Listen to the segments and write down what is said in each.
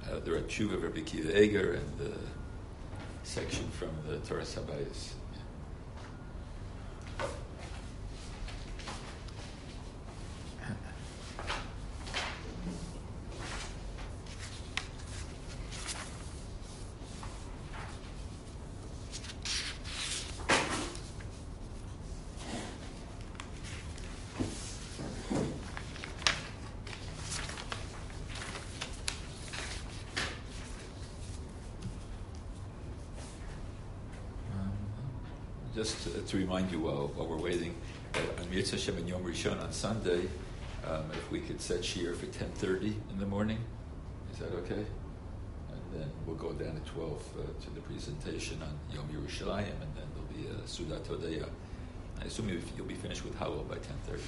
the Ratshuva of Rabbi Akiva Eger and the section from the Torah Habayis. Just to remind you while we're waiting, on Mirza Hashem and Yom Rishon on Sunday, if we could set Shir for 10:30 in the morning, is that okay? And then we'll go down at 12 to the presentation on Yom Yerushalayim, and then there'll be a Sudat Hodaya. I assume you'll be finished with Hallel by 10:30.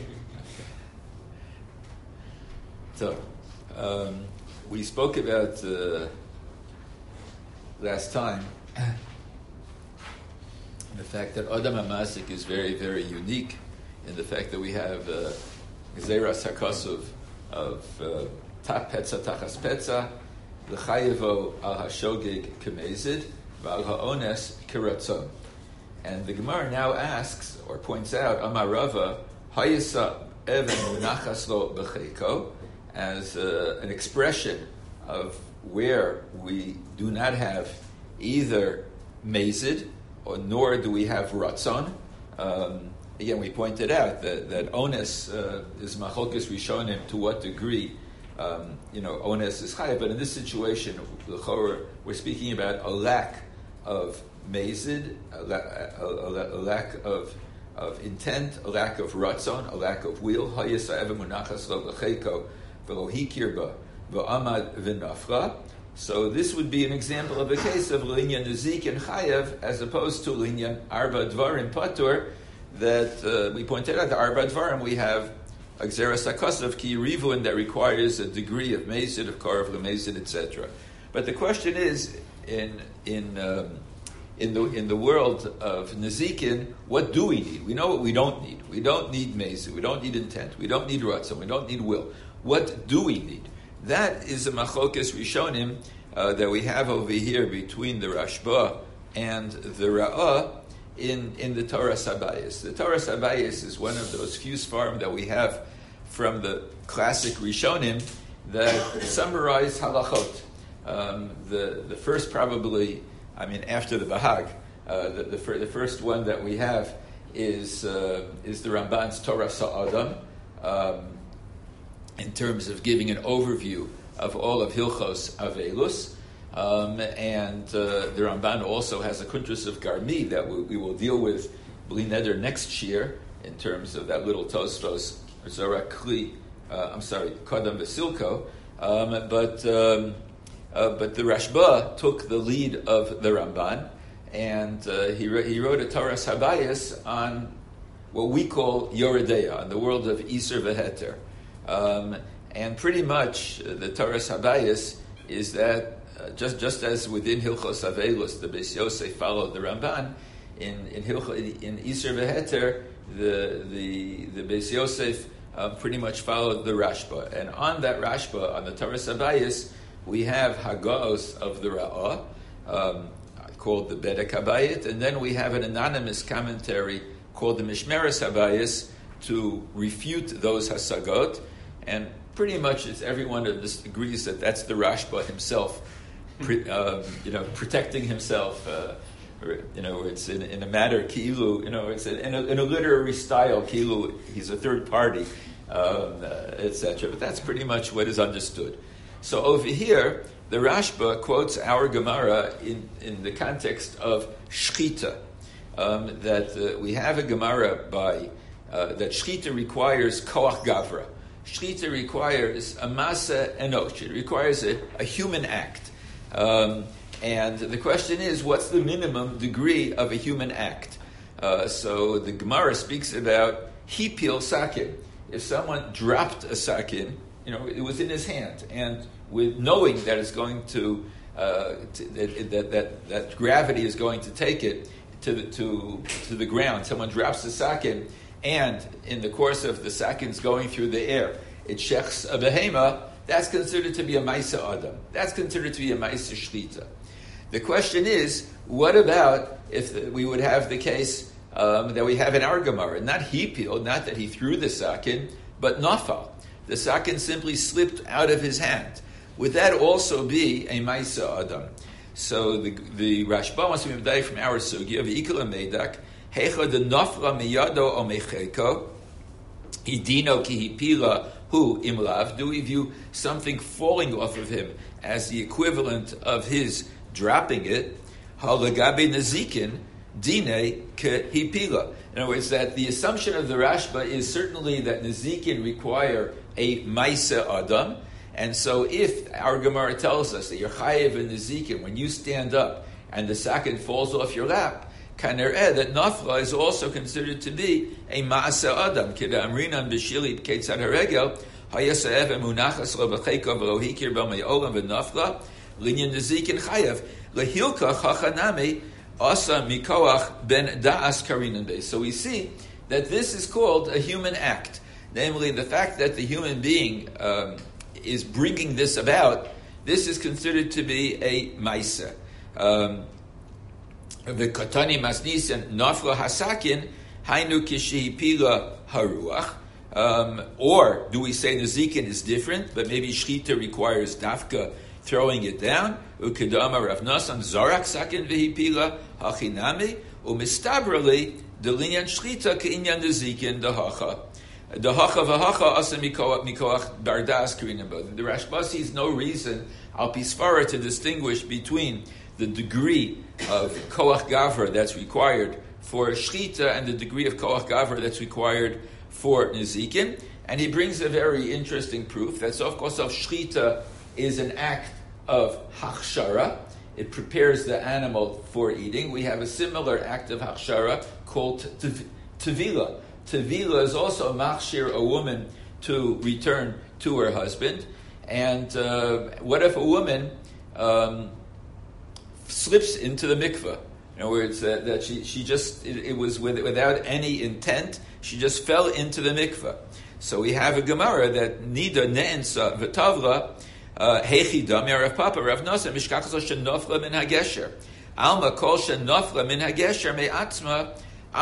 Okay. So, we spoke about last time the fact that Adam HaMasik is very, very unique in the fact that we have Gzeras HaKosov of Tach Petza Tachas Petza, L'chayevo al HaShogeg K'mezid, V'al HaOnes K'ratzon. And the Gemara now asks, or points out, Amar Rava, Hayisa Even Munachas Lo B'cheiko, as an expression of where we do not have either Mezid, nor do we have Ratzon. Again, we pointed out that Ones is Machlokes Rishonim to what degree, Ones is Chayav. But in this situation, we're speaking about a lack of Mezid, a lack of intent, a lack of Ratzon, a lack of will. Hayisa Eva Munachas Lo B'cheiko V'lo Hikir Ba V'amad V'nafra. So this would be an example of a case of Linyan Nezik and Chayav as opposed to Linyan Arba Dvarim Patur that we pointed out. The Arba Dvarim we have a Gzeras HaKosov Ki Rivun that requires a degree of Mezid, of Karev LeMezid, etc. But the question is, in the world of Nezikin, what do we need? We know what we don't need. We don't need Mezid. We don't need intent. We don't need Ratzon. We don't need will. What do we need? That is a Machlokes Rishonim that we have over here between the Rashba and the Ra'ah in the Torah Habayis. The Torah Habayis is one of those few svarim that we have from the classic Rishonim that summarize halachot. The first probably, after the Bahag, the first one that we have is the Ramban's Torah Sa'adam, in terms of giving an overview of all of Hilchos Avelus. And the Ramban also has a Kuntras of Garmi that we will deal with Bli Neder next year in terms of that little Tosfos, Zorak Kli, Kodam Vasilko. But the Rashba took the lead of the Ramban, and he wrote a Torah Habayis on what we call Yoredeya, on the world of Iser V'Heter. And pretty much the Torah Habayis is that just as within Hilchos Avelus the Beis Yosef followed the Ramban, in Iser V'Heter the Beis Yosef pretty much followed the Rashba. And on that Rashba, on the Torah Habayis, we have Hagos of the Ra'ah called the Bedek Habayit, and then we have an anonymous commentary called the Mishmeres Habayis to refute those Hasagot. And pretty much everyone agrees that that's the Rashba himself, protecting himself. It's in a matter kilu. It's in a literary style kilu. He's a third party, etc. But that's pretty much what is understood. So over here, the Rashba quotes our Gemara in the context of Shchita, that we have a Gemara by that Shchita requires Koach Gavra. Shchita requires a Masa Enosh. It requires a human act. And the question is, what's the minimum degree of a human act? So the Gemara speaks about Hipil Sakin. If someone dropped a Sakin, it was in his hand, and with knowing that it's going to, that gravity is going to take it to the ground, someone drops the Sakin, and in the course of the Sakin's going through the air, it shechs a behema, that's considered to be a Maisa Adam. That's considered to be a Maisa Shlita. The question is, what about if we would have the case that we have in our Gemara? Not he peeled, not that he threw the sakin, but nafal. The sakin simply slipped out of his hand. Would that also be a Maisa Adam? So the Rashba wants to be medayek from our sugya of Ikala Medak, Hecha de Nafla Miyado O Mecheko, Hidino Ki Hipila Hu Imlav. Do we view something falling off of him as the equivalent of his dropping it? Halagabe Nazikin Dine Ke Hipila. In other words, that the assumption of the Rashba is certainly that Nazikin require a Maisa Adam. And so if our Gemara tells us that you're chayev in Nazikin when you stand up and the sakin falls off your lap, kanereh, that nafla is also considered to be a ma'asa adam. Kida amrinan b'shili b'keitzad haregel hayasaev emunachas lo b'cheikov lo hikir b'may'olam v'nafla linyan Nazikin chayev lehilka chachanami asa mikoach ben da'as karinan beis. So we see that this is called a human act, namely the fact that the human being is bringing this about. This is considered to be a maisa. The katani masnis and nafla hasakin hainu kishihipila haruach. Or do we say Nazikin is different, but maybe shchita requires dafka throwing it down? Ukidama Rav Nasan zarak sakin v'hipila hachinami umistabrali delinyan shchita keinyan Nazikin dahacha. The hacha v'hacha asa mikoach bardas karinaba. The Rashba sees no reason al pisfara to distinguish between the degree of koach gavra that's required for shchita and the degree of koach gavra that's required for nizikin. And he brings a very interesting proof that of course shchita is an act of hachshara. It prepares the animal for eating. We have a similar act of hachshara called tevila. Tevila is also machshir, a woman to return to her husband. And what if a woman slips into the mikveh? In other words, that she just, it was without any intent, she just fell into the mikveh. So we have a Gemara that nida ne'ensa v'tavla hechi dam Rav Papa Rav Nasa mishkachas shenofla min hagesher alma kol shenofla min hagesher me'atzma.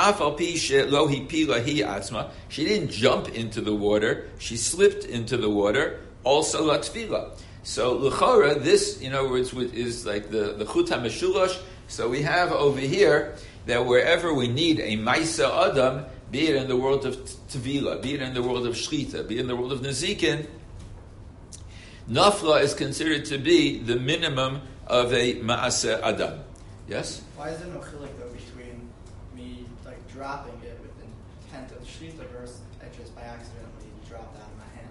She didn't jump into the water; she slipped into the water. Also, latfila. So l'chora, this, in other words, is like the chut hameshulash. So we have over here that wherever we need a maisa adam, be it in the world of tevila, be it in the world of shchita, be it in the world of nazikin, nafla is considered to be the minimum of a maasa adam. Yes. Why is there no chilek though between me dropping it with intent of shchita versus I just by accidentally dropped out of my hand?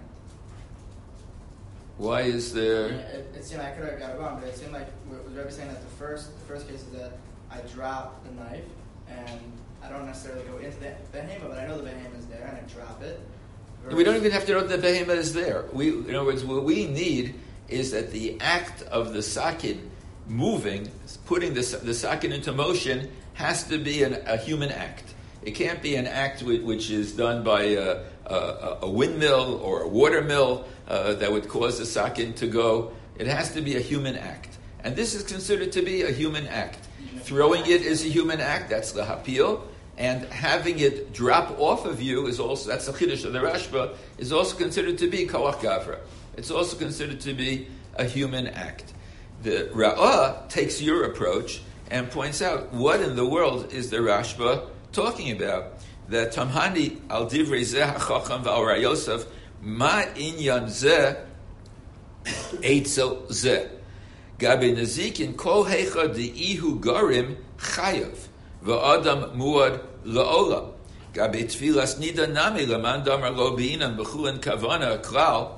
Why is there? It seemed I could have got it wrong, but it seemed like was Rebbe saying that the first case is that I dropped the knife and I don't necessarily go into the behema, but I know the behema is there and I drop it. We don't even have to know that the behema is there. In other words, what we need is that the act of the sakin moving, putting the sakin into motion, has to be a human act. It can't be an act which is done by a windmill or a water mill that would cause the sakin to go. It has to be a human act. And this is considered to be a human act. Throwing it is a human act, that's the hapil. And having it drop off of you is also, that's the chiddush of the Rashba, is also considered to be koach gavra. It's also considered to be a human act. The Ra'ah takes your approach and points out, what in the world is the Rashba talking about? The Tamhani al divrei zeh hachacham v'al Ra Yosef ma inyan zeh eitzel zeh gabe nazikin kol hecha deihu garim chayav v'adam muad la'olam gabe tfilas nida nami leman damar lo b'inan b'chulen kavana klal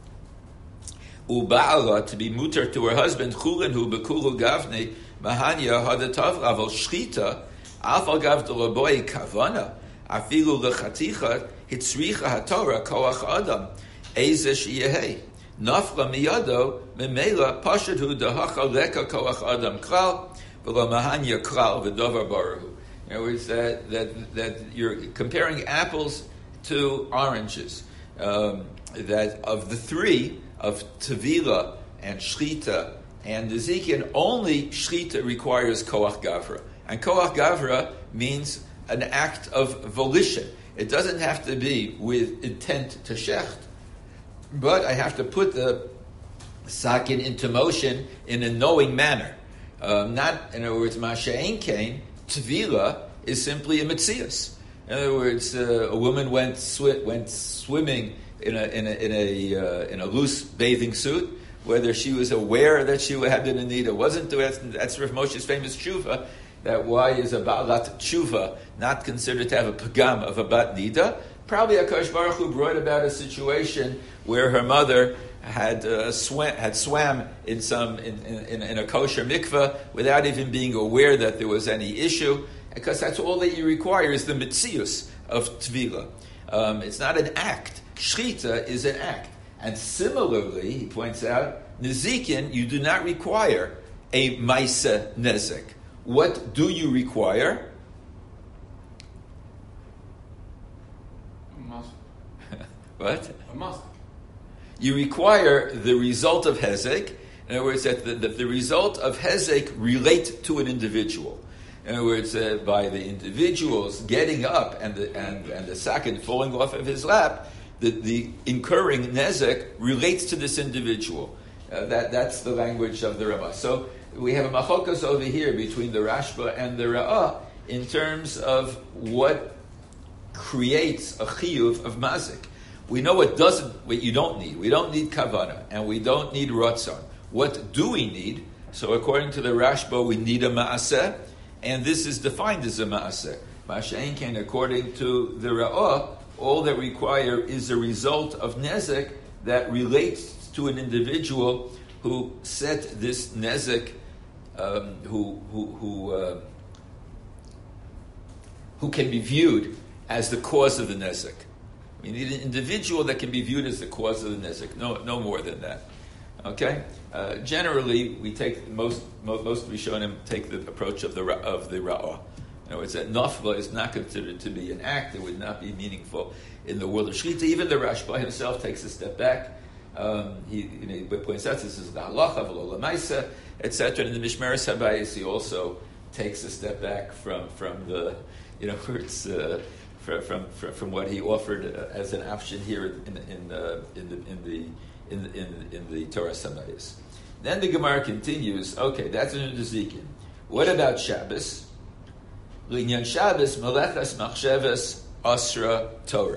uba'ala, to be mutar to her husband, chulin hu b'kulu gavne mahanya hadatav aval shchita afal gav delaboi kavana afilu lechaticha hitzricha hatorah koach adam eze shiyehei nafla miyado memela pashadhu dahacha leka koach adam klal v'lo mahanya klal v'dovar baruhu. In other words, that you're comparing apples to oranges. That of the three, of Tevila and Shchita and Nezikin, only Shchita requires Koach Gavra. And Koach Gavra means an act of volition. It doesn't have to be with intent to shecht, but I have to put the sakin into motion in a knowing manner. Not, in other words, Masha'en Kain, Tevila is simply a mitzias. In other words, a woman went swimming in a loose bathing suit, whether she was aware that she had been in need or wasn't. That's Rav Moshe's famous tshuva, that why is a ba'alat tshuva not considered to have a pagam of a bat nida? Probably HaKadosh Baruch Hu brought about a situation where her mother had swam in a kosher mikveh without even being aware that there was any issue, because that's all that you require is the mitzius of tvila. It's not an act. Shchita is an act. And similarly, he points out, nezikin, you do not require a maisa nezek. What do you require? A must. What? A must. You require the result of hezek. In other words, that the result of hezek relate to an individual. In other words, by the individual's getting up and the sakin falling off of his lap, the incurring nezek relates to this individual. That's the language of the Ramah. So we have a machokas over here between the Rashba and the Ra'ah in terms of what creates a chiyuv of mazik. We know what you don't need. We don't need kavana, and we don't need ratzon. What do we need? So according to the Rashba, we need a ma'aseh, and this is defined as a ma'aseh. Masha'en Kain, according to the Ra'ah, all that require is a result of nezek that relates to an individual who set this nezek, who can be viewed as the cause of the nezek. You need an individual that can be viewed as the cause of the nezek. No more than that. Okay. Generally, we take most Rishonim take the approach of the Ra'ah. In other words, that nafla is not considered to be an act; it would not be meaningful in the world of shchita. Even the Rashba himself takes a step back. He points out this is the halacha, v'lo lamaisa, etc. And in the Mishmeres Habayis, he also takes a step back from the, from what he offered as an option here in the Torah Habayis. Then the Gemara continues. Okay, that's in the Nezikin. What about Shabbos? L'inyan Shabbos melechas machsheves asra Torah.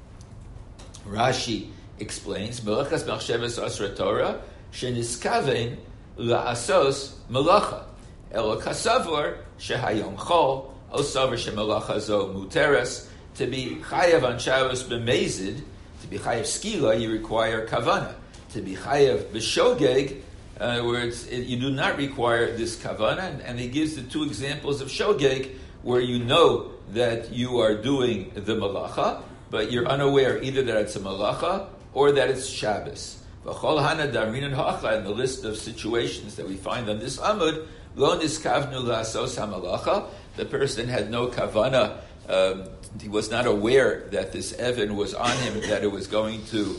Rashi explains melechas machsheves asra Torah sheniskaven la'asos melacha elo kasavor shehayom chol osaver shemelacha zo muteres. To be chayav on Shabbos b'mezid, to be chayav skila, you require kavana. To be chayav b'shogeg, in other words, you do not require this kavana, and he gives the two examples of shogeg where you know that you are doing the malacha, but you're unaware either that it's a malacha or that it's Shabbos. V'chol hana damrinan hacha, in the list of situations that we find on this amud, lo niskavnu la'asos hamalacha, the person had no kavana, he was not aware that this Evan was on him, that it was going to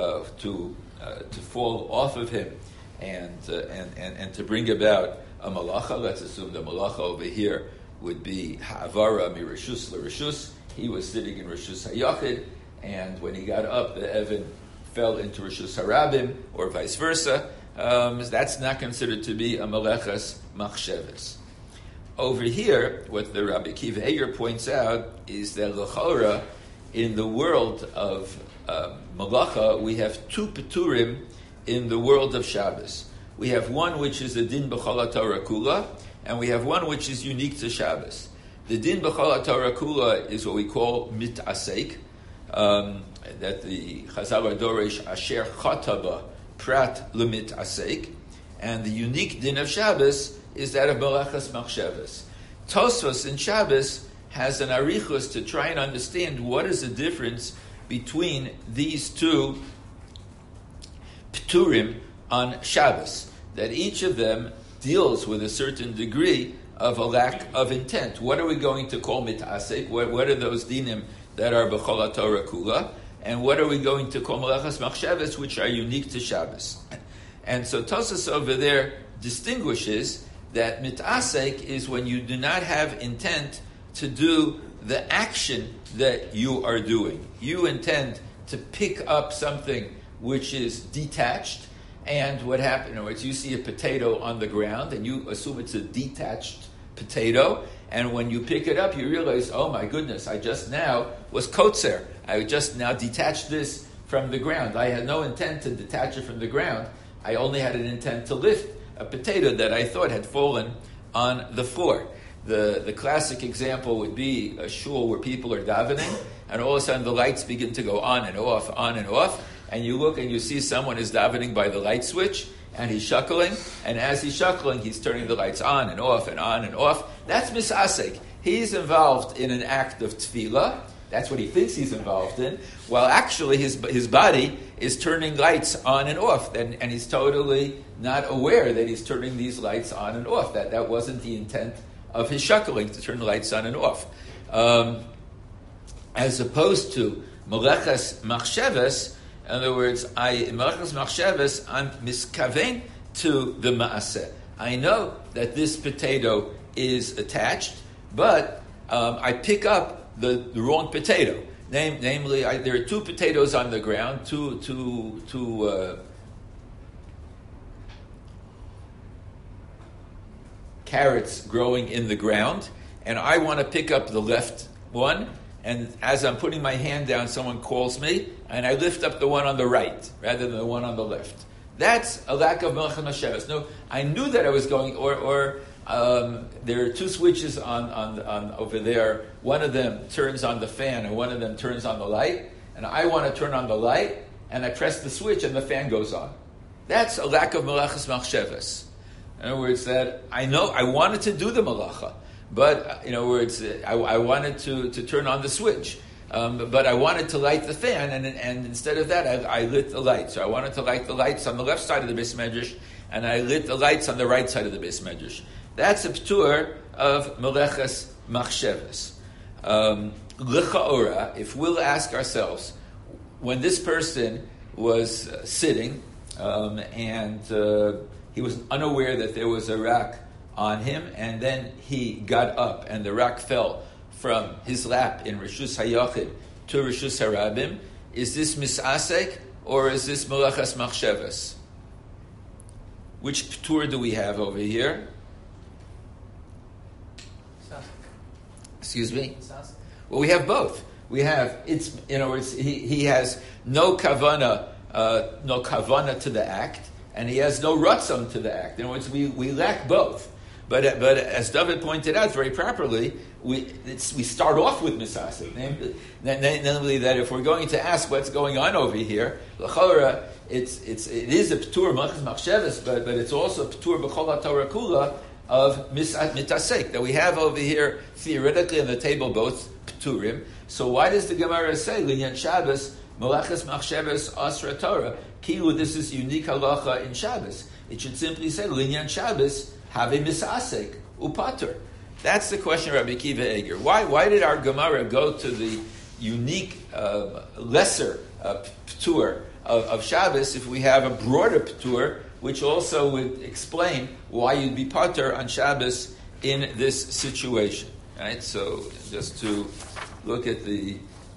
fall off of him, and to bring about a malacha. Let's assume the malacha over here would be ha'avara mirishus l'rishus. He was sitting in rishus hayachid, and when he got up, the Evan fell into rishus harabim, or vice versa. That's not considered to be a malechas machsheves. Over here, what the Rabbi Akiva Eger points out is that l'chora, in the world of malacha, we have two peturim in the world of Shabbos. We have one which is the din b'chol Torah kula, and we have one which is unique to Shabbos. The din b'chol Torah kula is what we call mitasek, that the Chazal Doresh asher chataba prat l'mitasek, and the unique din of Shabbos is that of melechas machsheves. Tosfos in Shabbos has an arichus to try and understand what is the difference between these two pturim on Shabbos, that each of them deals with a certain degree of a lack of intent. What are we going to call mitasek? What are those dinim that are b'chol Torah kula? and what are we going to call melachas machshavas, which are unique to Shabbos. And so Tosas over there distinguishes that mitasek is when you do not have intent to do the action that you are doing. You intend to pick up something which is detached, and what happened, in other words, you see a potato on the ground, and you assume it's a detached potato, and when you pick it up, you realize, oh my goodness, I just now was kotzer. I just now detached this from the ground. I had no intent to detach it from the ground. I only had an intent to lift a potato that I thought had fallen on the floor. The classic example would be a shul where people are davening, and all of a sudden the lights begin to go on and off, and you look and you see someone is davening by the light switch, and he's shuckling, and as he's shuckling, he's turning the lights on and off and on and off. That's misasek. He's involved in an act of tefillah. That's what he thinks he's involved in, while actually his body is turning lights on and off, and he's totally not aware that he's turning these lights on and off. That wasn't the intent of his shuckling, to turn the lights on and off. As opposed to melechas machshavas, in other words, melechas machshavas, I'm miskaven to the maaseh. I know that this potato is attached, but I pick up the wrong potato. Namely, there are two potatoes on the ground, two carrots growing in the ground, and I want to pick up the left one, and as I'm putting my hand down, someone calls me, and I lift up the one on the right, rather than the one on the left. That's a lack of melachas machshavas. No, I knew that I was going, or there are two switches on over there. One of them turns on the fan, and one of them turns on the light, and I want to turn on the light, and I press the switch, and the fan goes on. That's a lack of melachas machshavas. In other words, that I know I wanted to do the malacha, but in other words, I wanted to turn on the switch, but I wanted to light the fan, and instead of that, I lit the light. So I wanted to light the lights on the left side of the Beis Medrash, and I lit the lights on the right side of the Beis Medrash. That's a p'tur of melechas machshavas. L'cha'ora, if we'll ask ourselves, when this person was sitting and he was unaware that there was a rak on him, and then he got up, and the rak fell from his lap in Rishus HaYachid to Rishus HaRabim. Is this misasek, or is this melechas machshavas? Which p'tur do we have over here? Excuse me? Well, we have both. We have, it's, in other words, he has no kavana to the act, and he has no ratzon to the act. In other words, we lack both. But as David pointed out very properly, we start off with misasek. Namely, that if we're going to ask what's going on over here, l'chora, it is a p'tur melechas machshavas, but it's also a p'tur b'chol haTorah kula of mitasek, that we have over here theoretically on the table both p'turim. So why does the Gemara say linyan Shabbos melechas machshavas asra Torah? Kilu, this is unique halacha in Shabbos. It should simply say linyan Shabbos have a misasek upater. That's the question of Rabbi Akiva Eger. Why did our Gemara go to the unique lesser p'tur of Shabbos if we have a broader p'tur, which also would explain why you'd be pater on Shabbos in this situation? Right? So just to look at the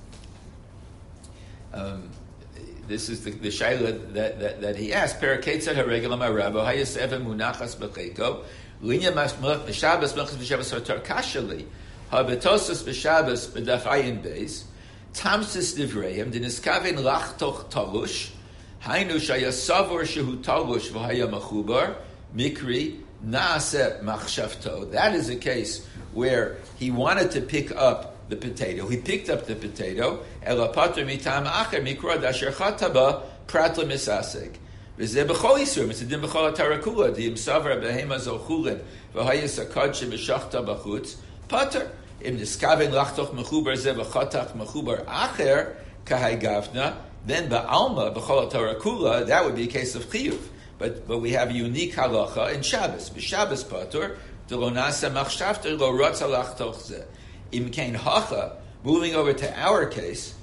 this is the shaila that he asked. Peraketza haregel ma'rabo hayaseva munachas b'cheiko linya Shabbos melechas b'Shabbos hatar kashali habetosos b'Shabbos b'daf ayin beis tamsis divreim diniskaven lachtoch talush hainu shayasavor shehu talush v'haya machubar mikri naaseh machshavto. That is a case where he wanted to pick up the potato. He picked up the potato. Elapater mitam acher mikra dasher chataba prat lemisasek. V'zeh b'chol yisurim. It's a din b'chol hatarakula. Di imsavar behema zochulin v'hayis akad shebeshachta b'chutz pater. Im niskaven lachtoch mechubar zeh v'chatach mechubar acher kahai gavna. Then ba'alma b'chol hatarakula, that would be a case of chiyuv. But we have a unique halacha in Shabbos. B'Shabbos pater d'lo nasa machshavter lo ratza lachtoch zeh. Im kain hacha, moving over to our case,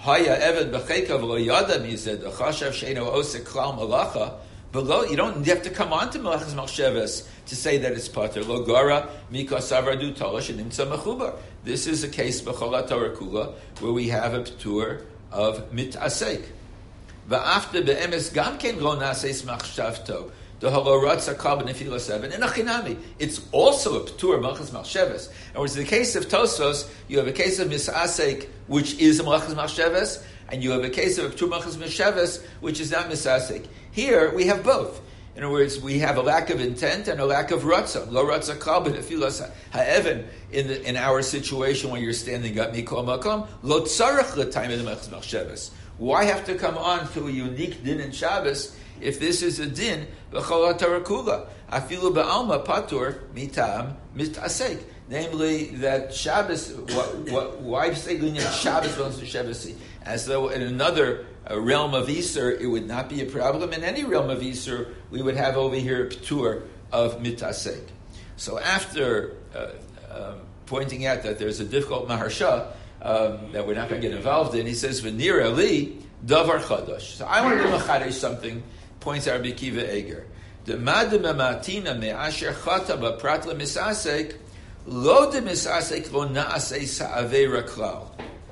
Haya Eved B'Chekav Lo Yada Mized Chashav Sheino Osek Klal Malacha. Below, you have to come on to Melachas Machshavas to say that it's Pater. Lo Gara Mika Savradu Talash and Nimtza Mechubar. This is a case B'Cholat Torah Kula where we have a Ptur of Mitasek. Va'after be'emes gam ken lo naseis machshavto. The haloratza kal b'nefila 7. In Achinami, it's also a ptur malchus machshavas. And whereas in the case of Tosfos, you have a case of misasek, which is a malchus machshavas, and you have a case of a ptur malchus machshavas, which is not misasek. Here, we have both. In other words, we have a lack of intent and a lack of ratzon. Lo ratza kal b'nefila ha'evan in our situation when you're standing up mikol makom lo tzarach l'time in the malchus machshavas. Why have to come on to a unique din in Shabbos if this is a din b'chol Torah kula? Afilu ba'alma patur mitam mitasek. Namely, that Shabbos. Why say linyan Shabbos belongs to Shabbos? As though in another realm of Isur it would not be a problem. In any realm of Isur, we would have over here a ptur of mitasek. So after pointing out that there's a difficult maharsha that we're not going to get involved in, he says, "V'nira li davar chadash." So I want to do machadesh something. Points out Rabbi Akiva Eger. The madem matina me'asher chata b'prat lemisasek lo de misasek lo naasei sa'avera klal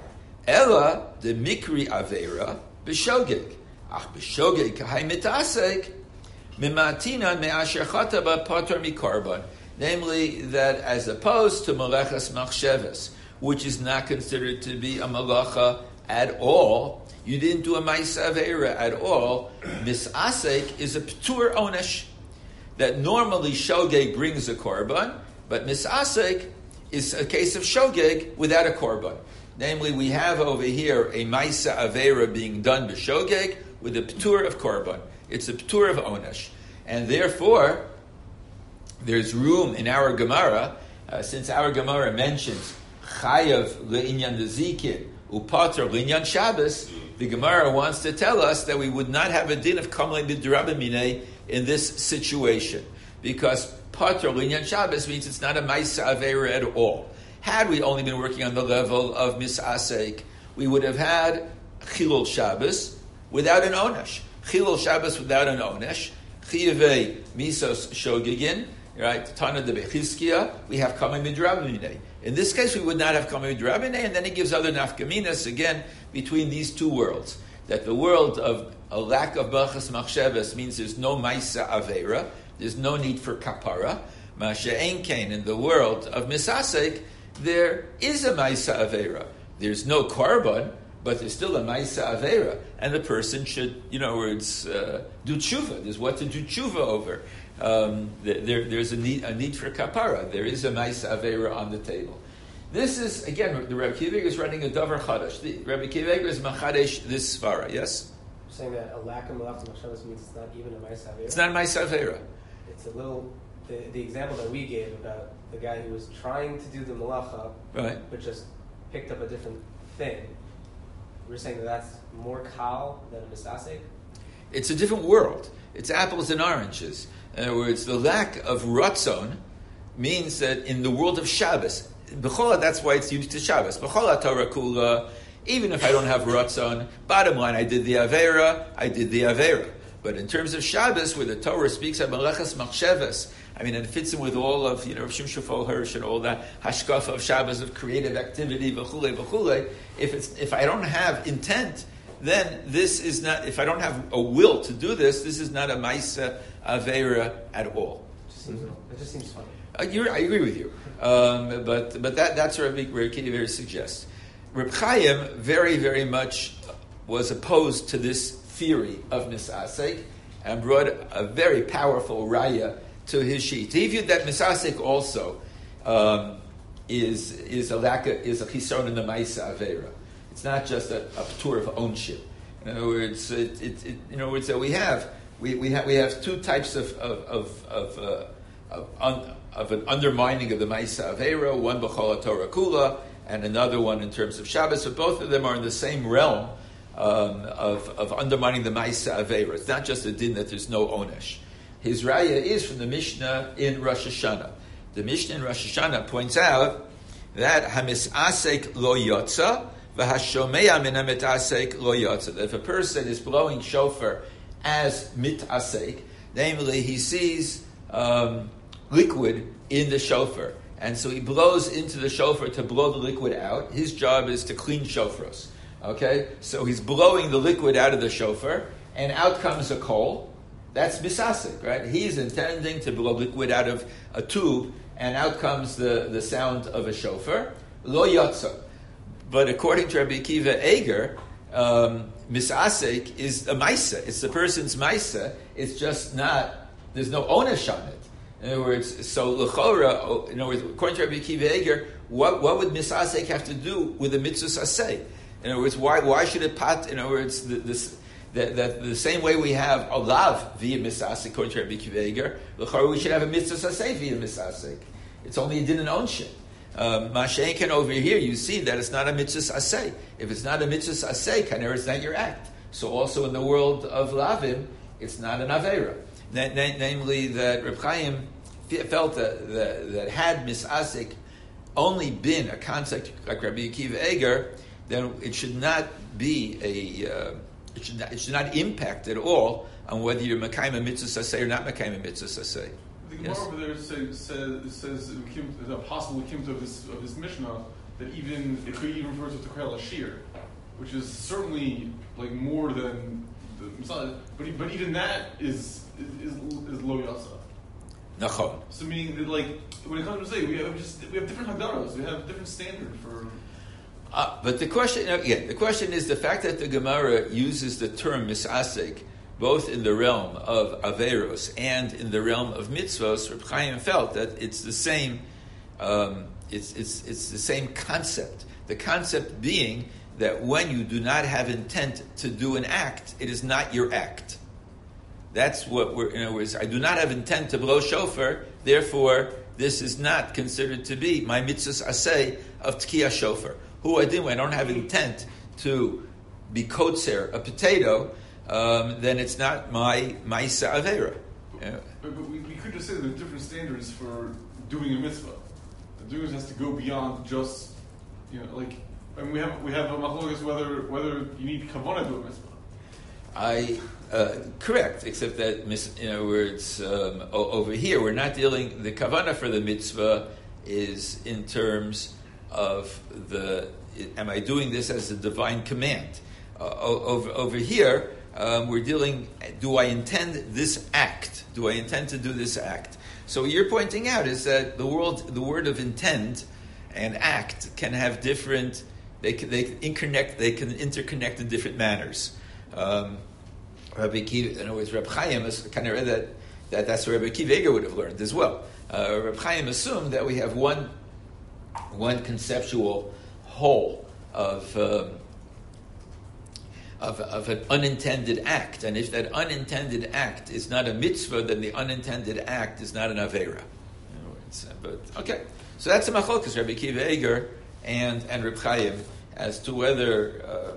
ela de mikri avera b'shogeg ach b'shogeg kahai mitasek mimatina me'asher chata b'pator mikarban. Namely, that as opposed to malachas machshavas, which is not considered to be a malacha at all, you didn't do a ma'isa aveira at all. Misasek is a ptur onesh that normally shogeg brings a korban, but misasek is a case of shogeg without a korban. Namely, we have over here a ma'isa aveira being done b'shogeg with a ptur of korban. It's a ptur of onesh, and therefore there's room in our Gemara, since our Gemara mentions chayav le'inyan dezikin upater le'inyan Shabbos. The Gemara wants to tell us that we would not have a din of kamlei b'drabamine in this situation, because pater le'inyan Shabbos means it's not a ma'isa aveira at all. Had we only been working on the level of misasek, we would have had chilul Shabbos without an onesh. Chilul Shabbos without an onesh. Chiyavei misos shogegin. Right, Tana de Bechizkiya, we have Kamei Midrabinei. In this case, we would not have Kamei Midrabinei, and then he gives other nafkaminas, again, between these two worlds. That the world of a lack of Bachas Machshavas means there's no Maisa Aveira, there's no need for Kapara. Masha'en Kain, in the world of Misasek, there is a Maisa Aveira. There's no Korban, but there's still a Maisa Aveira, and the person should, do tshuva. There's what to do tshuva over. There's a need for kapara. There is a ma'isa aveira on the table. This is, again, the Rabbi Akiva is running a davar chadash. The Rabbi Akiva is machadesh this svara, yes? You're saying that a lack of malachas machshavas means it's not even a ma'isa aveira? It's not a ma'isa aveira. It's a little, the example that we gave about the guy who was trying to do the malacha, right, but just picked up a different thing. We're saying that that's more kal than a misasek? It's a different world. It's apples and oranges. In other words, the lack of ratzon means that in the world of Shabbos, b'chola, that's why it's used to Shabbos. B'chola Torah kula, even if I don't have ratzon, bottom line, I did the avera. But in terms of Shabbos, where the Torah speaks of malachas machshavas, I mean, it fits in with all of, Shim Shafol Hirsch and all that hashkaf of Shabbos, of creative activity, v'chule. If I don't have intent, then this is not, if I don't have a will to do this, this is not a ma'isa aveira at all. It just seems funny. I agree with you. But that's what Rabbi Akiva suggests. Reb Chaim very, very much was opposed to this theory of misasek and brought a very powerful raya to his sheet. He viewed that misasek also is a chisaron in the ma'isa aveira. It's not just a ptur of ownership. In other words, that we have two types of an undermining of the ma'isa aveira. One b'chol Torah kula, and another one in terms of Shabbos. But both of them are in the same realm of undermining the ma'isa aveira. It's not just a din that there's no onesh. His raya is from the Mishnah in Rosh Hashanah. The Mishnah in Rosh Hashanah points out that hamisasek lo yotza v'hashomea min hamitasek lo yotza. If a person is blowing shofar as mitasek, namely he sees liquid in the shofar, and so he blows into the shofar to blow the liquid out. His job is to clean shofars. Okay, so he's blowing the liquid out of the shofar, and out comes a coal. That's misasik, right? He's intending to blow liquid out of a tube, and out comes the sound of a shofar. Lo yotza. But according to Rabbi Akiva Eger, misasik is a maisa. It's the person's maisa. It's just not, there's no onesh on it. In other words, so l'chora, in other words, according to Rabbi Akiva Eger, what would misasik have to do with the mitzvah asay? In other words, why should it pat? In other words, the same way we have a lav via misasik, according to Rabbi Akiva Eger, l'chora we should have a mitzvah asay via misasik. It's only a din and ownership. Mashenken over here, you see that it's not a mitzvah asay. If it's not a mitzvah asay, kaner, it's not your act. So also in the world of lavim, it's not an avera. Namely, that Reb Chaim felt that had misasik only been a concept like Rabbi Akiva Eger, then it should not be it should not impact at all on whether you're Mekayim a mitzvah asay or not Mekayim a mitzvah asay. The Gemara over there says a possible kimta of this Mishnah that even it could even refer to Tekel Ashir, which is certainly like more than the Messiah. But even that is lo yasa. Nachon. So meaning that like when it comes to say we have different hagdaros, we have a different standard for. But the question is the fact that the Gemara uses the term misasek both in the realm of averos and in the realm of mitzvos. Reb Chaim felt that it's the same. It's the same concept. The concept being that when you do not have intent to do an act, it is not your act. That's what we're. In other words, I do not have intent to blow shofar. Therefore, this is not considered to be my mitzvah asay of tkiyah shofar. Who I don't have intent to be kotzer a potato. Then it's not my sa'avera. Yeah. But we could just say there are different standards for doing a mitzvah. The doing has to go beyond just, like, and we have a machlokes whether you need kavanah to do a mitzvah. Correct, except that words over here we're not dealing. The kavanah for the mitzvah is in terms of am I doing this as a divine command? Over here. We're dealing, do I intend this act? Do I intend to do this act? So what you're pointing out is that the word of intent and act can have different, they can interconnect in different manners. Rabbi Akiva, in other words, Reb Chaim kind of read that's what Rabbi Akiva Eger would have learned as well. Reb Chaim assumed that we have one conceptual whole of an unintended act, and if that unintended act is not a mitzvah, then the unintended act is not an avera. But okay, so that's a machlokes Rabbi Akiva Eger and Reb Chaim as to whether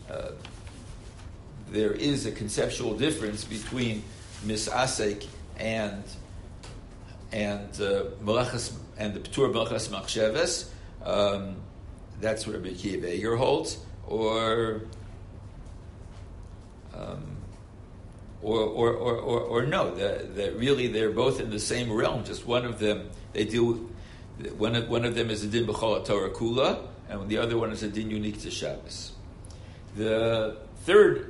there is a conceptual difference between misasek and malachas and the ptur malachas machsheves. That's what Rabbi Akiva Eger holds, or no, that really they're both in the same realm. Just one of them, one of them is a din b'chol Torah kula, and the other one is a din unique to Shabbos. The third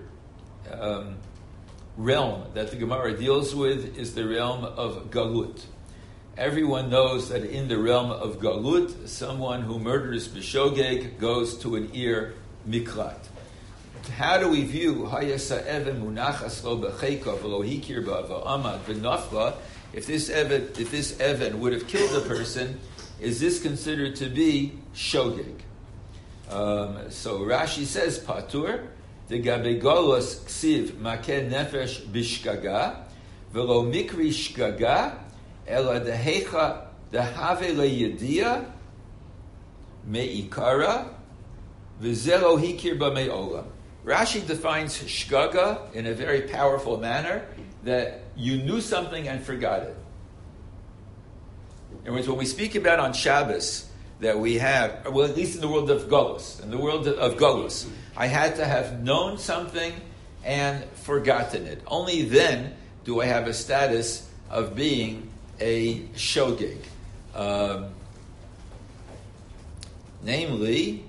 realm that the Gemara deals with is the realm of galut. Everyone knows that in the realm of galut, someone who murders b'shogeg goes to an ir miklat. How do we view Hayasa Evan Munachas Lo Becheka V'Lo Hikir Ba'Amad V'Nafla? If this Evan would have killed a person, is this considered to be shogeg? So Rashi says Patur the Gabegolos Ksiv Maken Nefesh Bishkaga V'Lo Mikri Shkaga Ela Dehecha Dehave LeYedia Meikara V'Zelo Hikir Ba'Me'olam. Rashi defines shgaga in a very powerful manner, that you knew something and forgot it. In other words, when we speak about on Shabbos, that we have, well, at least in the world of Golus, I had to have known something and forgotten it. Only then do I have a status of being a shogeg. Namely,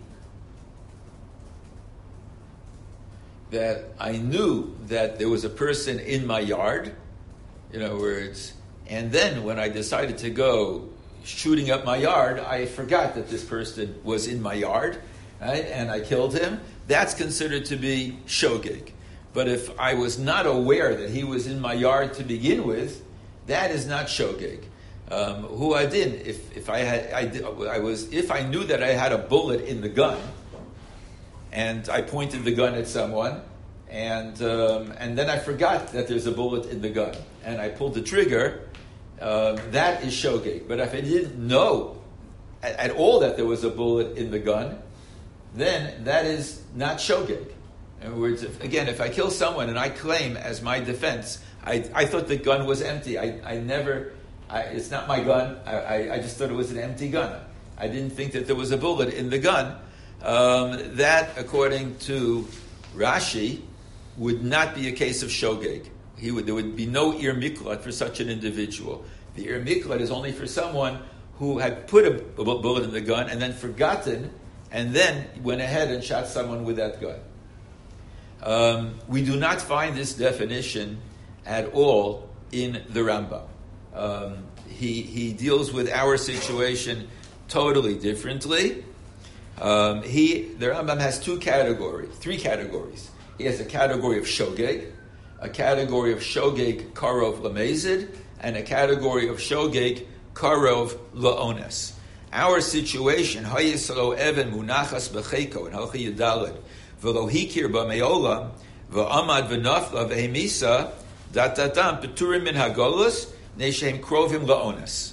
that I knew that there was a person in my yard, in other words, and then when I decided to go shooting up my yard, I forgot that this person was in my yard, right? And I killed him. That's considered to be shogeg. But if I was not aware that he was in my yard to begin with, that is not shogeg. Who I did, if I knew that I had a bullet in the gun, and I pointed the gun at someone, and then I forgot that there's a bullet in the gun, and I pulled the trigger, that is shogeg. But if I didn't know at all that there was a bullet in the gun, then that is not shogeg. In other words, if I kill someone and I claim as my defense, I thought the gun was empty. It's not my gun. I just thought it was an empty gun. I didn't think that there was a bullet in the gun. That, according to Rashi, would not be a case of shogeg. There would be no ir miklat for such an individual. The ir miklat is only for someone who had put a bullet in the gun and then forgotten, and then went ahead and shot someone with that gun. We do not find this definition at all in the Rambam. He deals with our situation totally differently. The Rambam has three categories. He has a category of shogeg, a category of shogeg karov lamezid, and a category of shogeg karov laones. Our situation, hayisalo even munachas becheko in halchi yadalid, v'lo hikir b'meolam, v'amad v'nafla v'hemisa, datatam peturim min hagolus, neshem krovim laones.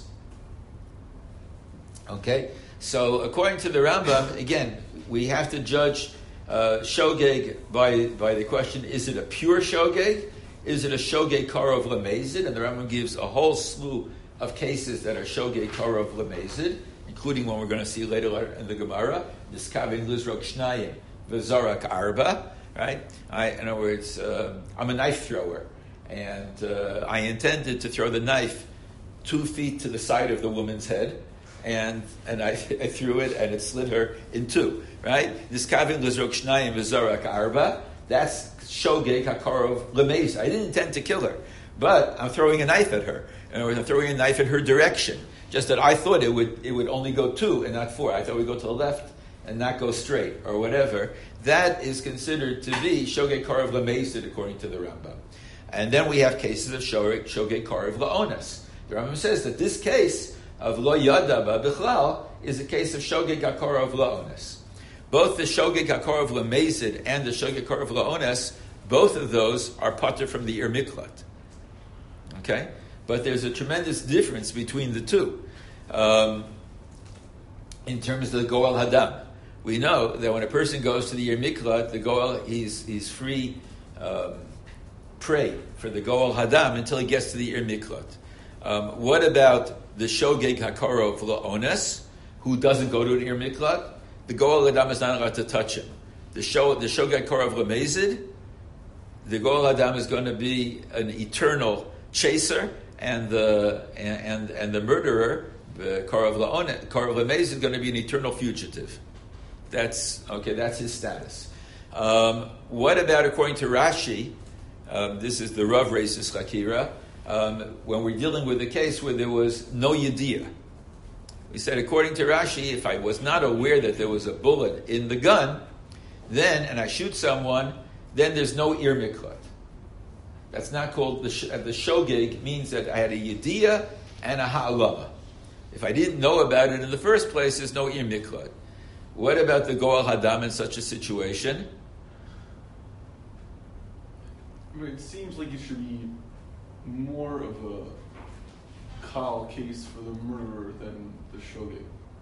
Okay? So, according to the Rambam, again, we have to judge shogeg by the question, is it a pure shogeg? Is it a shogeg karov lamezid? And the Rambam gives a whole slew of cases that are shogeg karov lamezid, including one we're going to see later in the Gemara, Niskavin lizrok shnayim v'zarak arba, right? In other words, I'm a knife thrower, and I intended to throw the knife 2 feet to the side of the woman's head, and I threw it, and it slit her in two, right? Niskavin lizrok shnayim v'zarak arba, that's shogeg hakarov lemez. I didn't intend to kill her, but I'm throwing a knife at her. In other words, I'm throwing a knife in her direction. Just that I thought it would only go 2 and not 4. I thought it would go to the left and not go straight, or whatever. That is considered to be shogeg karov lemezid according to the Rambam. And then we have cases of shogeg karov laonas. The Rambam says that this case of lo yada b'chlal is a case of shogeg karov laonas. Both the shogeg karov lemezid and the shogeg karov laonas, both of those are pater from the ir miklat. Okay? But there's a tremendous difference between the two. In terms of the goel hadam, we know that when a person goes to the ir miklat, the goel, he's free prey for the goel hadam until he gets to the ir miklat. What about the shogeg hakarov laonas, who doesn't go to an ir miklat? The goel hadam is not allowed to touch him. The shogeg karov lamezid, the goel hadam is going to be an eternal chaser, and the murderer, karov lamezid, is going to be an eternal fugitive. That's his status. What about, according to Rashi, this is the Rav raises Chakira, when we're dealing with a case where there was no yediyah. We said, according to Rashi, if I was not aware that there was a bullet in the gun, and I shoot someone, then there's no ir miklat. That's not called the shogeg. Means that I had a yediyah and a ha'alama. If I didn't know about it in the first place, there's no ir miklat. What about the goel hadam in such a situation? I mean, it seems like it should be more of a kal case for the murderer than the shogeg.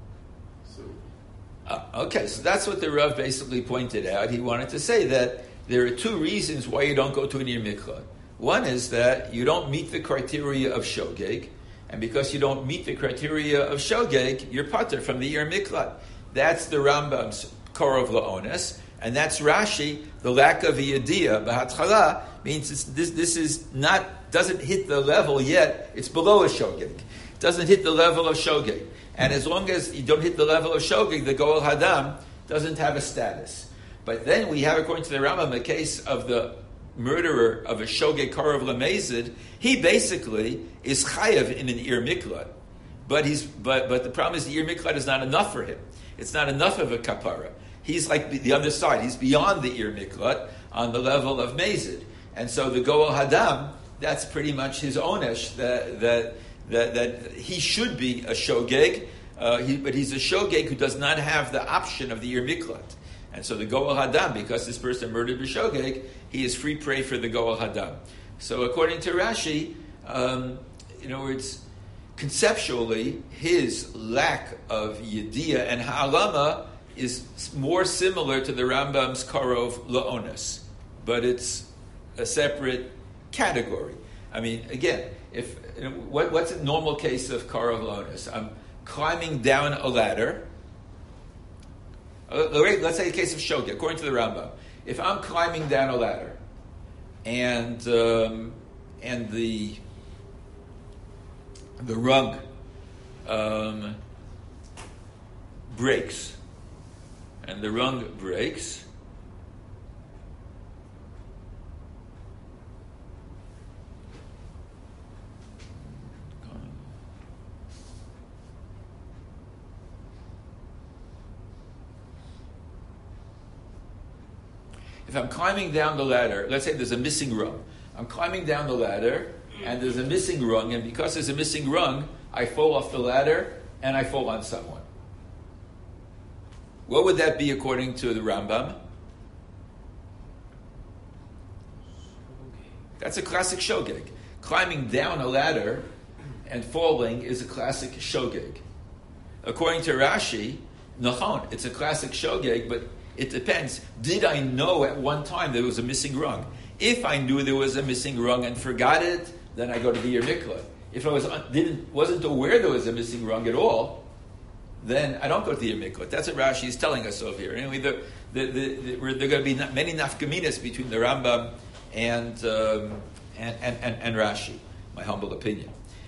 Okay, so that's what the Rav basically pointed out. He wanted to say that there are 2 reasons why you don't go to an ir miklat. One is that you don't meet the criteria of shogeg, and because you don't meet the criteria of shogeg, you're pater from the Ir Miklat. That's the Rambam's Korov La'ones, and that's Rashi, the lack of Yediyah, B'hatchala, means this is not, doesn't hit the level yet, it's below a shogeg. It doesn't hit the level of shogeg. And as long as you don't hit the level of shogeg, the Goel Hadam doesn't have a status. But then we have, according to the Rambam, the case of the murderer of a shogeg Korov Lamezid. He basically is chayav in an Ir Miklat. But the problem is the Ir Miklat is not enough for him. It's not enough of a kapara. He's like the other side. He's beyond the Ir Miklat on the level of Mezid. And so the Goel Hadam, that's pretty much his onesh, that he should be a shogeg, but he's a shogeg who does not have the option of the Ir Miklat. And so the Goel Hadam, because this person murdered b'shogeg, he is free prey for the Goel Hadam. So according to Rashi, in other words, conceptually, his lack of Yediyah and Ha'alama is more similar to the Rambam's Korov La'ones, but it's a separate category. I mean, again, what's a normal case of Korov La'ones? I'm climbing down a ladder. Let's say a case of shogeg, according to the Rambam. If I'm climbing down a ladder, and the rung breaks, and the rung breaks, if I'm climbing down the ladder, let's say there's a missing rung. I'm climbing down the ladder, and there's a missing rung, and because there's a missing rung, I fall off the ladder, and I fall on someone. What would that be according to the Rambam? That's a classic shogeg. Climbing down a ladder and falling is a classic shogeg. According to Rashi, nachon, it's a classic shogeg, but it depends. Did I know at one time there was a missing rung? If I knew there was a missing rung and forgot it, then I go to the Ir Miklat. If I wasn't aware there was a missing rung at all, then I don't go to the Ir Miklat. That's what Rashi is telling us over here. Anyway, there are going to be many nafkaminas between the Rambam and Rashi. My humble opinion.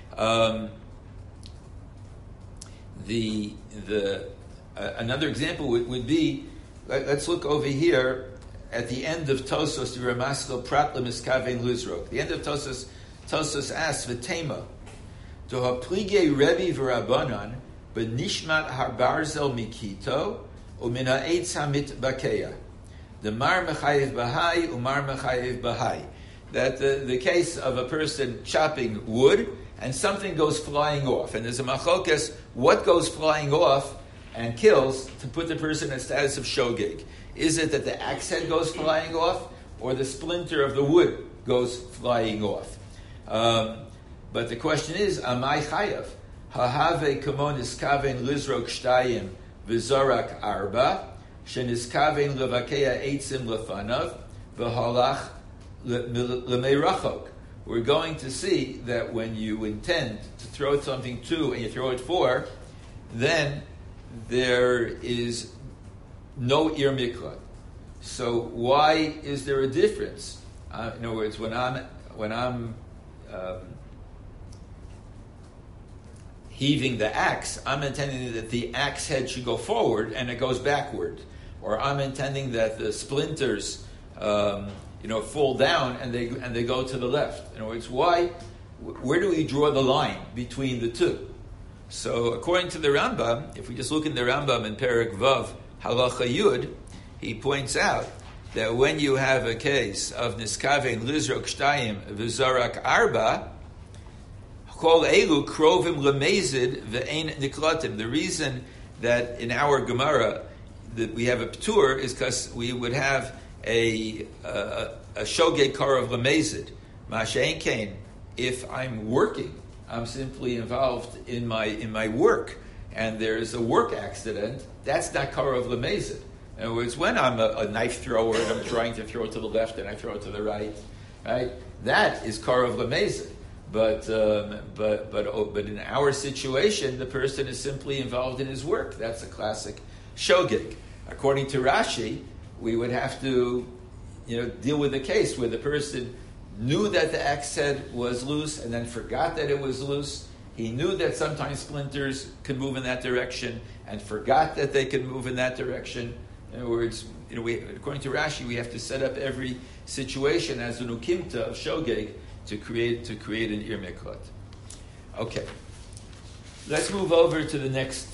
Another example would be. Let's look over here at the end of Tosos, the Ramaskal Prat Lemiskavein Lizrok. The end of Tosos asks, V'tema, to haplige Rebbe v'Rabbanan, b'nishmat harbarzel mikito, u'mina eitz hamit bakeya. The mar mechayev bahai, umar mechayev bahai. That the case of a person chopping wood, and something goes flying off. And there's a machokes, what goes flying off and kills to put the person in a status of shogeg? Is it that the axe head goes flying off, or the splinter of the wood goes flying off? But the question is, amai chayav? Hahave kamon iskaven lizrok shtayim v'zorak arba, sheniskaven levakeya eitzim lefanav v'halach lemeirachok. We're going to see that when you intend to throw something to and you throw it for, then there is no Ir Miklat. So why is there a difference? In other words, when I'm heaving the axe, I'm intending that the axe head should go forward and it goes backward, or I'm intending that the splinters, fall down and they go to the left. In other words, where do we draw the line between the two? So, according to the Rambam, if we just look in the Rambam in Perek Vav Halacha Yud, he points out that when you have a case of Niskavein Lizrok Shtayim V'Zorak Arba, Kol Elu Krovim Lemezid V'Ein Niklatim. The reason that in our Gemara that we have a Ptur is because we would have a Shogeg Karav Lemezid. Ma'ashein Kain. If I'm working, I'm simply involved in my work, and there's a work accident, that's not Karav Lemezid. In other words, when I'm a knife thrower and I'm trying to throw it to the left and I throw it to the right, that is Karav Lemezid. But in our situation, the person is simply involved in his work. That's a classic shogeg. According to Rashi, we would have to, deal with the case where the person knew that the axe head was loose and then forgot that it was loose. He knew that sometimes splinters could move in that direction and forgot that they could move in that direction. In other words, according to Rashi, we have to set up every situation as an ukimta of shogeg to create an ir miklat. Okay, let's move over to the next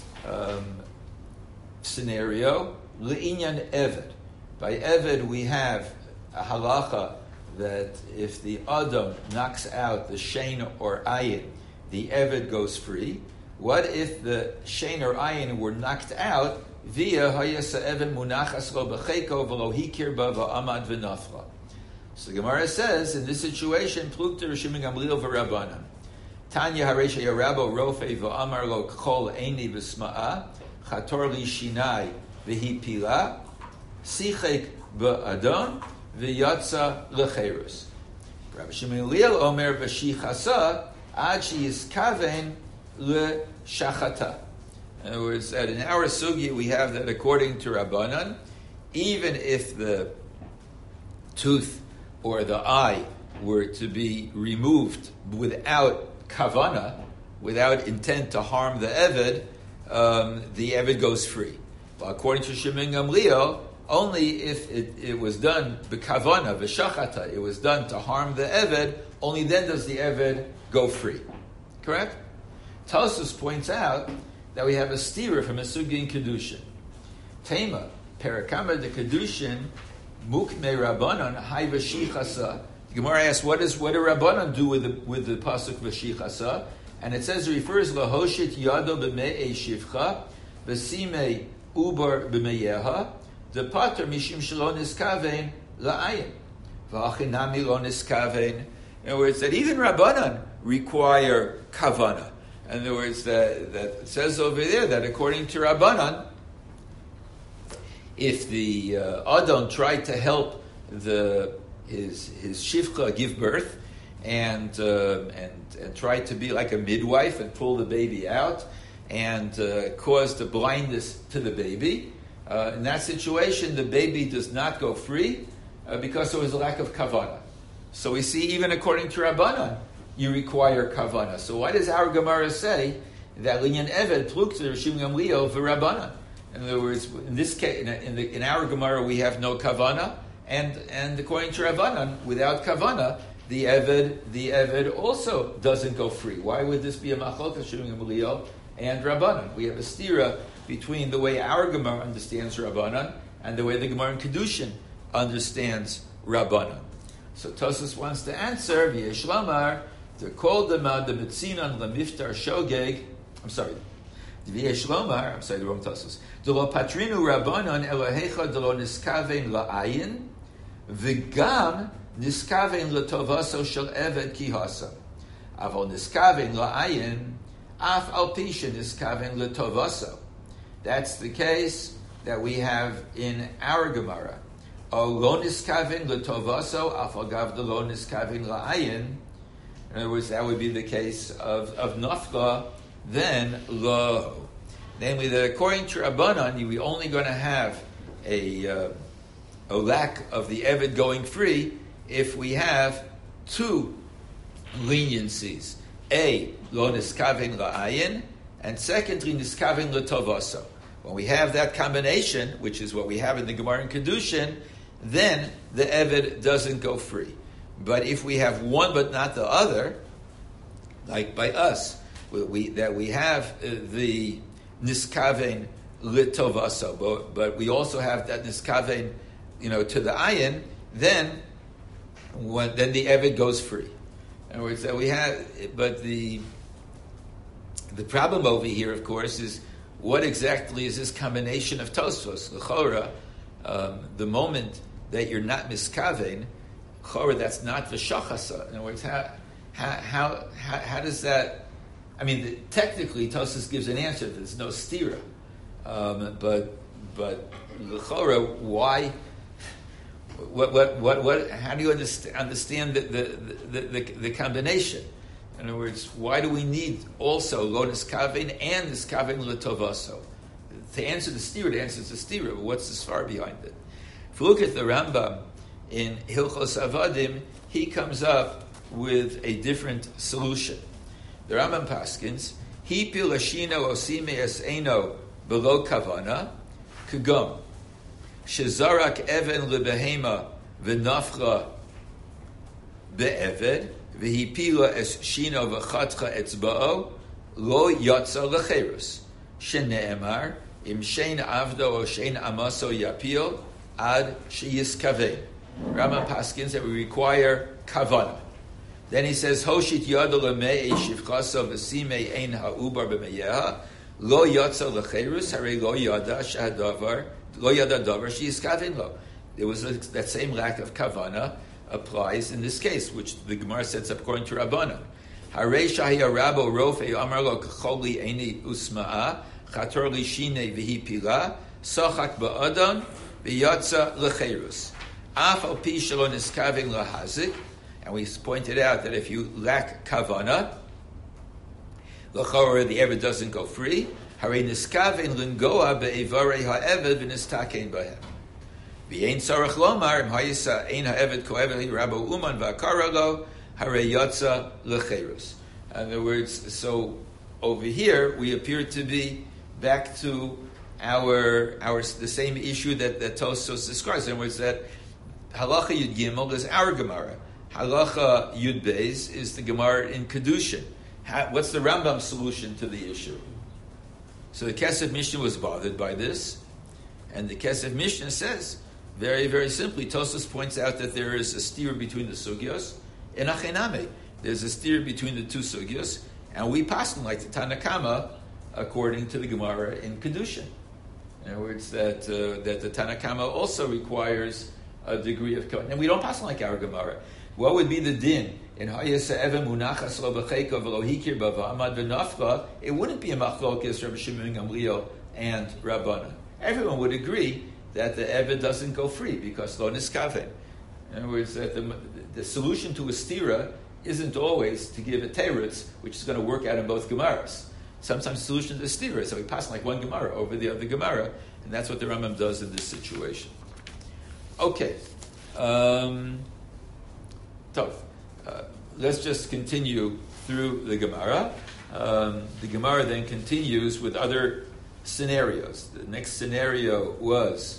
scenario. Le'inyan eved. By eved, we have a halacha that if the adam knocks out the shein or ayin, the eved goes free. What if the shein or ayin were knocked out via hayasa eved munachas lo b'cheiko v'lo hikir ba v'amad v'nafla? So the Gemara says, in this situation, plukta Rishim Gamliel v'Rabbanan. Tanya haresha yarabo rofe v'amar lo kol eini v'sma'a chator li shinai v'hi pila sichek b'adon v'yatsa l'cherus. Rabbi Shimon Gamliel omer v'shichasa ad she is kaven l'shachata. In other words, that in our sugya we have that according to Rabbanan, even if the tooth or the eye were to be removed without kavana, without intent to harm the eved, the eved goes free. But according to Shimon Gamliel, only if it was done b'kavana, v'shachata, it was done to harm the eved, only then does the eved go free. Correct? Tosfos points out that we have a stira from a sugi in kedushin. Tema, perakama de kedushin, mukme rabbanon hay v'shichasa. The Gemara asks, what do Rabbanon do with the pasuk v'shichasa? And it says it refers lahoshit yado b'me'ei shivcha v'simei ubar b'meyeha the pater mishim shelo niskavein la'ayin v'achinami lo niskavein. In other words, that even Rabbanon require kavana. In other words, that it says over there that according to Rabbanan, if the Adon tried to help his shivcha give birth and tried to be like a midwife and pull the baby out and cause the blindness to the baby, in that situation the baby does not go free because there was a lack of kavanah. So we see even according to Rabbanan, you require kavanah. So why does our Gemara say that linyan eved plukta Rishim Gamliel v'Rabbanan? In other words, in this case, in our Gemara, we have no kavana, and according to Rabbanan, without kavana, the eved also doesn't go free. Why would this be a machlokes Rishim Gamliel and Rabbanan? We have a stira between the way our Gemara understands Rabbanan and the way the Gemara in Kedushin understands Rabbanan. So Tosfos wants to answer v'yesh lamar to call the mitzinan lemiftar shogeg. V'yesh lomar, the wrong Tosfos. D'lo patrinu Rabbanan Elohecha d'lo niskavein la'ayin v'gam niskavein l'tovaso shel eved kihasa. Avol niskavein la'ayin af al pisha niskavein l'tovaso. That's the case that we have in our Gemara. O lo niskavein l'tovaso af al gav d'lo niskavein la'ayin. In other words, that would be the case of nafla, then lo. Namely, that according to Rabbanan, we only going to have a lack of the eved going free if we have two leniencies. A, lo niskaven la'ayin, and secondly, niskaven l'tovaso. When we have that combination, which is what we have in the Gemara in Kedushin, then the eved doesn't go free. But if we have one but not the other, like by us, we have the niskaven litovaso, but we also have that niskaven, to the ayin, then the eved goes free. In other words, that we have, but the problem over here, of course, is what exactly is this combination of Tosfos? L'chora, the moment that you're not miskaven, l'chora, that's not v'shachasa. In other words, how does that? I mean, technically, Tosfos gives an answer. There's no stira, but l'chora, why? What? How do you understand the combination? In other words, why do we need also lo niskaven and niskaven letovaso? To answer the stira, it answers the stira, but what's the svar behind it? If you look at the Rambam in Hilchos Avadim, he comes up with a different solution. The Rambam paskins, Hi pilashino osime eseno below kavana, kagom, shezarak even lebehema v'nafcha be'eved, v'hi pila es shino v'chatcha etzba'o, lo yatsa lecherus, shene'emar, im shein avdo o shein amaso yapil, ad sheyiskaveh. Rambam paskins that we require kavana. Then he says, Hoshit yada lemei shivchasa v'simei ein ha'ubar b'meyeha, lo yatsa lecherus, hare lo yada davar sheyiskaveh lo. There was that same lack of kavana applies in this case, which the Gemara sets up according to Rabbanan. Hare shahia rabo rofe amar lo kacholi eini usma'a, chator li shine v'hi pila, sochak ba'adam, v'yatsa lecherus. Af al pi shelo niskavin lahazik, and we pointed out that if you lack kavana, l'chorah the eved doesn't go free. Harei niskavin lingoa be'ivarei ha'eved v'nistakein b'hem. V'yein tzarech lomar im ha'yisa ein ha'eved ko'eved hi rabo uman v'akara lo harei yatsa lecherus. In other words, so over here we appear to be back to our the same issue that Tosfos describes. In other words, that Halacha Yud Gimel is our Gemara. Halacha Yud Beis is the Gemara in Kedushin. What's the Rambam's solution to the issue? So the Kesef Mishnah was bothered by this, and the Kesef Mishnah says, very, very simply, Tosfos points out that there is a steer between the sugyos, and Achename. There's a steer between the two sugyos, and we pass them like the Tanakama, according to the Gemara in Kedushin. In other words, that the Tanakama also requires a degree of kohen. And we don't pass on like our Gemara. What would be the din in Hayasa Even Munachas Lo B'Cheika V'Lo Hikir Bava Amad V'Nafcha? It wouldn't be a machlokes Rabbi Shimon Gamliel and Rabbanan. Everyone would agree that the Eved doesn't go free because Lo Niskaven. In other words, that the solution to a stira isn't always to give a teretz, which is going to work out in both Gemaras. Sometimes the solution to the stira, so we pass like one Gemara over the other Gemara, and that's what the Rambam does in this situation. Okay, let's just continue through the Gemara. The Gemara then continues with other scenarios. The next scenario was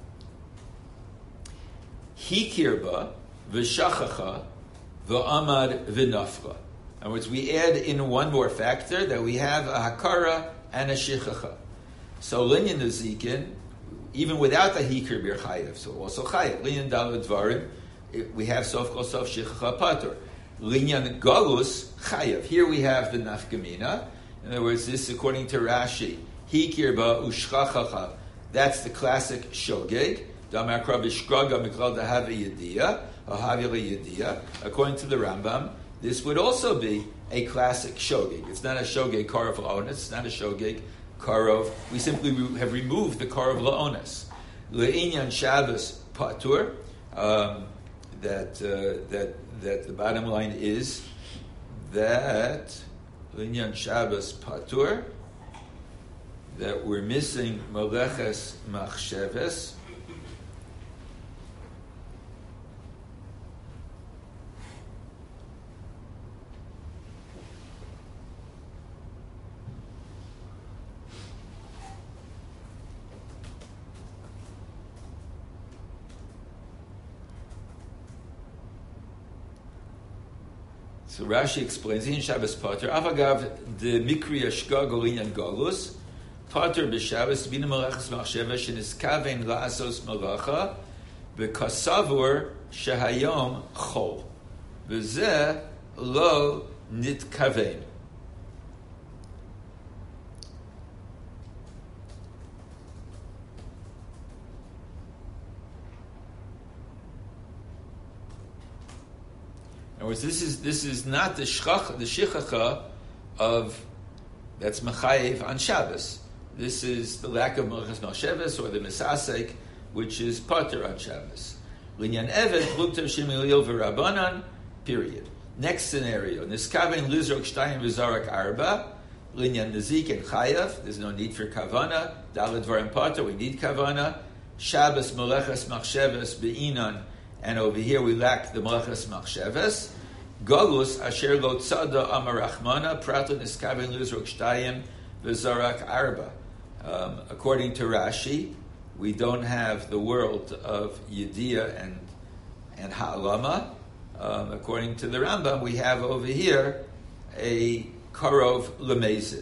Hikirba v'shachacha v'amad v'nafcha. In other words, we add in one more factor that we have a hakara and a shichacha. So linyan nezikin, even without the hikir bir chayev, so also chayev. Linyan dalad dvarim, we have sof kol sof shichacha patur. Linyan galus chayev. Here we have the nafkamina. In other words, this according to Rashi, hikir ba ushchachacha. That's the classic shogeg. Damar krab ishkraga miklal dahava yediyah, ahavila yediyah. According to the Rambam, this would also be a classic shogeg. It's not a shogeg karov la'ones. It's not a shogeg karov. We simply have removed the karov la'ones. Le'inyan Shabbos patur. That the bottom line is that le'inyan Shabbos patur, that we're missing meleches machsheves. So Rashi explains in Shabbos Pater, Avagav the Mikri Ashka Golinyan Galus, Pater b'Shabbos Bina Malachas Machsheva Sheniskaven La'asos Malacha B'Kasavur Shehayom Chol V'Zeh Lo Nitkaven. In other words, this is not the shichacha of that's mechayev on Shabbos. This is the lack of malachas machsheves or the misasek, which is pater on Shabbos. Linyan eved plukter shemilil v'rabanan. Period. Next scenario, Niskaven Lizrok Shtayim V'Zarak Arba, Linyan Nazik and Chayav, there's no need for Kavana, Daled Varim Pata, we need Kavana, Shabbos Melechas Machsheves Be'inan, and over here we lack the Melechas Machsheves, Golus Asher Lo Tzada Amar Rachmana, Prato Niskaven Lizrok Shtayim V'Zarak Arba. According to Rashi, we don't have the world of Yediyah and Ha'alama. According to the Rambam, we have over here a Karov Lemezid.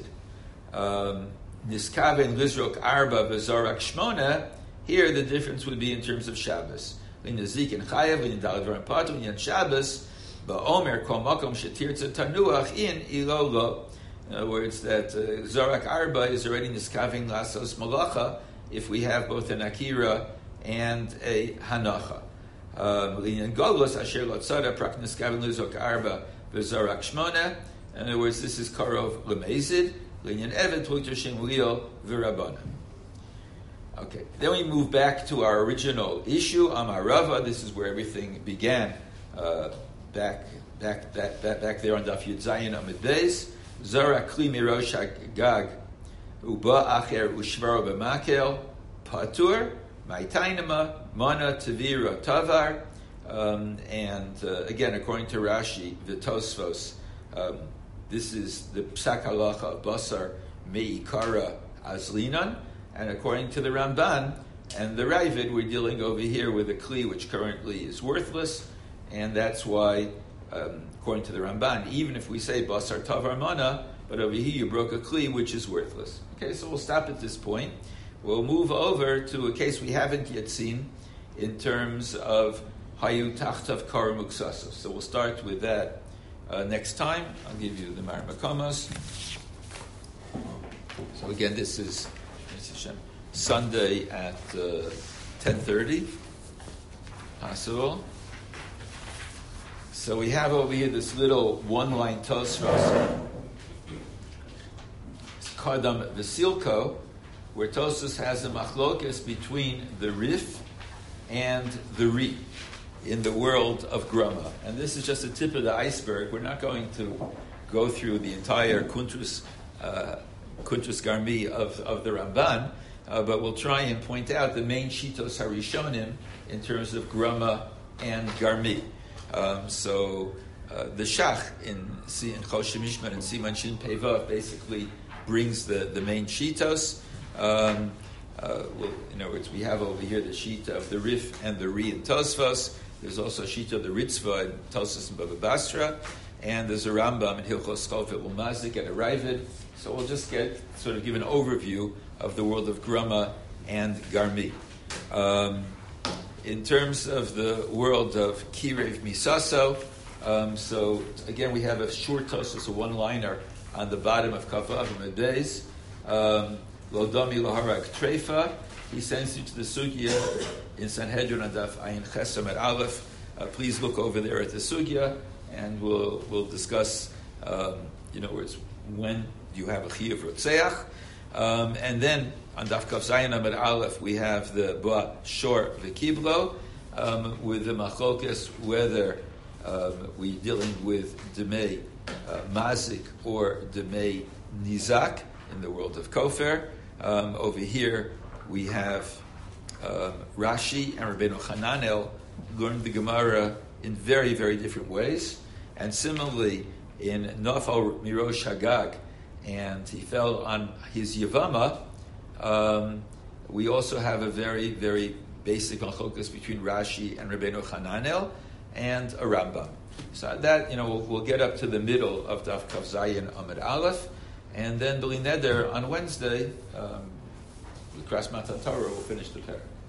Niskaven Lizrok Arba V'Zarak Shmona, here the difference would be in terms of Shabbos. In Nazik and Chayav, in Daled Varim Pata, in Shabbos, Ba'omer Kol Makom Shetirtza Tanuach in Ilolo. In other words, that Zarak Arba is already Niskaven Lasos Malacha if we have both an Akira and a Hanacha. In Golus Asher Lotzada Prak Niskaven Lizrok Arba V'Zarak Shmona. In other words, this is Karov Lemezid. Linyan Evet Hutashem Leo V'Rabana. Okay, then we move back to our original issue, Amar Rava. This is where everything began. Back there on Daf Yud Zayin Amid Beis. Zara Kli Mirosh Hagag Uba Acher Ushvaro B'Makel Patur Maitainama Mana Tavira Tavar. And again, according to Rashi, the Tosfos, this is the Psak Halacha Basar Meikara Azlinan. And according to the Ramban and the Ravid, we're dealing over here with a Kli which currently is worthless. And that's why, according to the Ramban, even if we say Basar Tavar Mana, but over here you broke a Kli which is worthless. Okay, so we'll stop at this point. We'll move over to a case we haven't yet seen in terms of Hayu Tachtav Kara Muksasos. So we'll start with that next time. I'll give you the Marmakomos. So again, this is Sunday at 10:30. Possible. So we have over here this little one-line Tosfos, Kadam Vesilko, where Tosfos has a machlokas between the Rif and the Ri in the world of Grama. And this is just the tip of the iceberg. We're not going to go through the entire Kuntrus Garmi of the Ramban, but we'll try and point out the main Shitos Harishonim in terms of Grama and Garmi. So the Shach in Choshe Mishmar and Siman Shin Peivav basically brings the main Shitos. In other words, we have over here the Shita of the Rif and the Ri in Tosfos. There's also a Shita of the Ritzvah in Tosfos and Baba Basra. And there's a Rambam in Hilchos Cholfet Umazik and a Ravid. So we'll just give an overview of the world of Grama and Garmi. In terms of the world of Kirev Misaso, so again we have a short Tosfos, a one-liner on the bottom of Kavav and Medbeis. Lodami Laharak Treifa. He sends you to the Sugya in Sanhedrin Adaf Ayin Chesam at Aleph. Please look over there at the Sugya, and we'll discuss. When you have a Chiyuv Rotzeach, and then on Daf Kaf Zayin Amid Aleph we have the Ba Shor V'Kiblo with the Machlokas whether we dealing with Demei Mazik or Demei Nizak in the world of Kofer. Over here we have Rashi and Rabbeinu Hananel learned the Gemara in very, very different ways. And similarly, in Nafal Mirosh Hagag, and he fell on his Yavama, we also have a very, very basic machlokas between Rashi and Rabbeinu Hananel and a Rambam. So that, we'll get up to the middle of Daf Kaf Zayin Amid Aleph, and then B'li Neder on Wednesday, with Kras Matan Torah, we'll finish the parak.